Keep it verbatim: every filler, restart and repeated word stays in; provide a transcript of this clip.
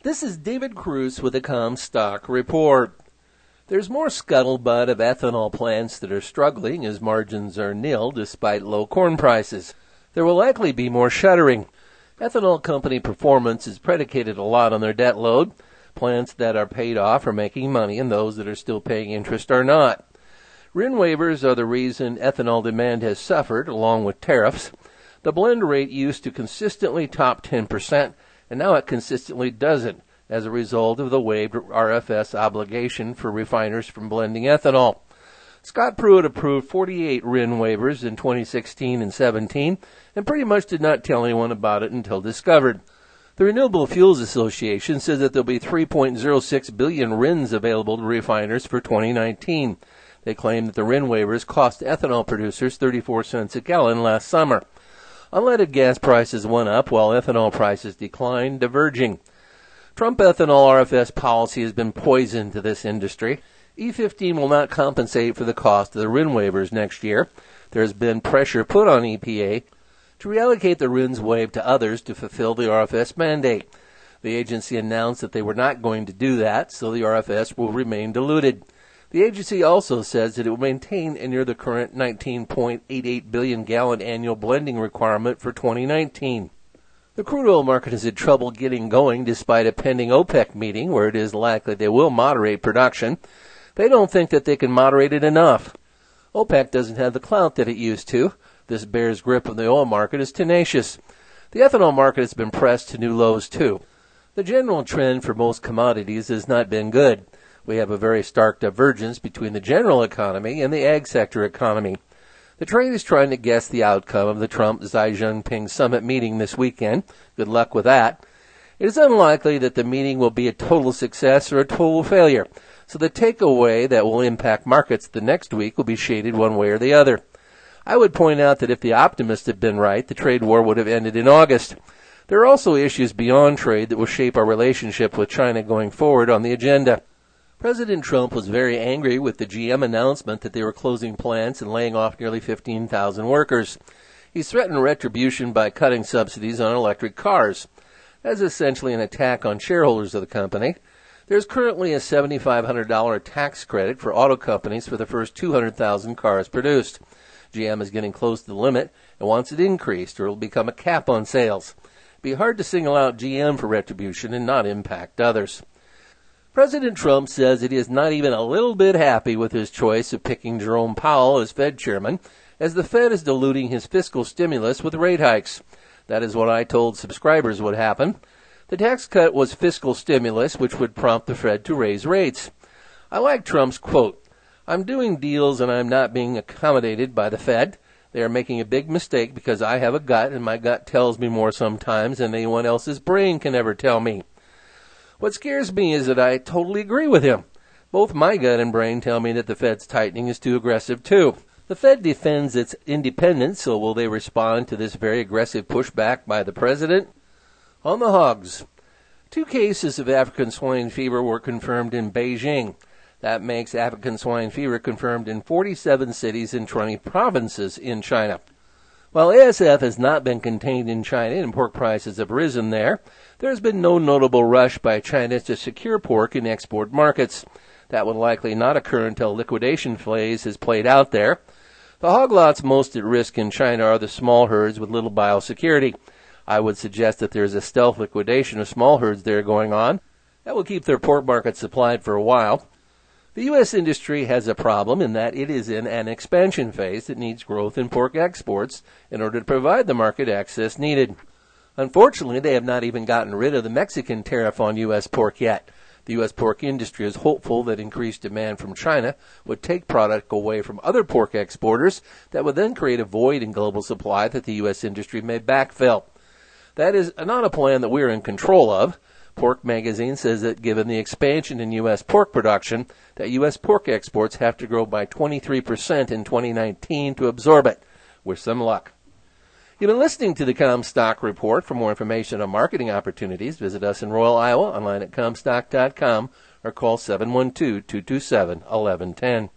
This is David Cruz with the Comstock Report. There's more scuttlebutt of ethanol plants that are struggling as margins are nil despite low corn prices. There will likely be more shuttering. Ethanol company performance is predicated a lot on their debt load. Plants that are paid off are making money and those that are still paying interest are not. R I N waivers are the reason ethanol demand has suffered along with tariffs. The blend rate used to consistently top ten percent and now it consistently doesn't as a result of the waived R F S obligation for refiners from blending ethanol. Scott Pruitt approved forty-eight R I N waivers in twenty sixteen and seventeen and pretty much did not tell anyone about it until discovered. The Renewable Fuels Association says that there will be three point oh six billion R I Ns available to refiners for twenty nineteen. They claim that the R I N waivers cost ethanol producers thirty-four cents a gallon last summer. Unleaded gas prices went up while ethanol prices declined, diverging. Trump ethanol R F S policy has been poison to this industry. E fifteen will not compensate for the cost of the R I N waivers next year. There has been pressure put on E P A to reallocate the R I Ns waived to others to fulfill the R F S mandate. The agency announced that they were not going to do that, so the R F S will remain diluted. The agency also says that it will maintain a near the current nineteen point eight eight billion gallon annual blending requirement for twenty nineteen. The crude oil market has had trouble getting going despite a pending OPEC meeting where it is likely they will moderate production. They don't think that they can moderate it enough. OPEC doesn't have the clout that it used to. This bear's grip on the oil market is tenacious. The ethanol market has been pressed to new lows too. The general trend for most commodities has not been good. We have a very stark divergence between the general economy and the ag sector economy. The trade is trying to guess the outcome of the Trump-Xi Jinping summit meeting this weekend. Good luck with that. It is unlikely that the meeting will be a total success or a total failure, so the takeaway that will impact markets the next week will be shaded one way or the other. I would point out that if the optimists had been right, the trade war would have ended in August. There are also issues beyond trade that will shape our relationship with China going forward on the agenda. President Trump was very angry with the G M announcement that they were closing plants and laying off nearly fifteen thousand workers. He threatened retribution by cutting subsidies on electric cars. That is essentially an attack on shareholders of the company. There is currently a seven thousand five hundred dollars tax credit for auto companies for the first two hundred thousand cars produced. G M is getting close to the limit and wants it increased or it will become a cap on sales. It would be hard to single out G M for retribution and not impact others. President Trump says that he is not even a little bit happy with his choice of picking Jerome Powell as Fed chairman, as the Fed is diluting his fiscal stimulus with rate hikes. That is what I told subscribers would happen. The tax cut was fiscal stimulus, which would prompt the Fed to raise rates. I like Trump's quote, "I'm doing deals and I'm not being accommodated by the Fed. They are making a big mistake because I have a gut and my gut tells me more sometimes than anyone else's brain can ever tell me." What scares me is that I totally agree with him. Both my gut and brain tell me that the Fed's tightening is too aggressive too. The Fed defends its independence, so will they respond to this very aggressive pushback by the president? On the hogs. Two cases of African swine fever were confirmed in Beijing. That makes African swine fever confirmed in forty-seven cities and twenty provinces in China. While A S F has not been contained in China and pork prices have risen there, there has been no notable rush by China to secure pork in export markets. That will likely not occur until liquidation phase has played out there. The hog lots most at risk in China are the small herds with little biosecurity. I would suggest that there is a stealth liquidation of small herds there going on. That will keep their pork market supplied for a while. The U S industry has a problem in that it is in an expansion phase that needs growth in pork exports in order to provide the market access needed. Unfortunately, they have not even gotten rid of the Mexican tariff on U S pork yet. The U S pork industry is hopeful that increased demand from China would take product away from other pork exporters that would then create a void in global supply that the U S industry may backfill. That is not a plan that we're in control of. Pork Magazine says that given the expansion in U S pork production, that U S pork exports have to grow by twenty-three percent in twenty nineteen to absorb it. Wish them luck. You've been listening to the Comstock Report. For more information on marketing opportunities, visit us in Royal, Iowa, online at comstock dot com, or call seven one two, two two seven, one one one zero.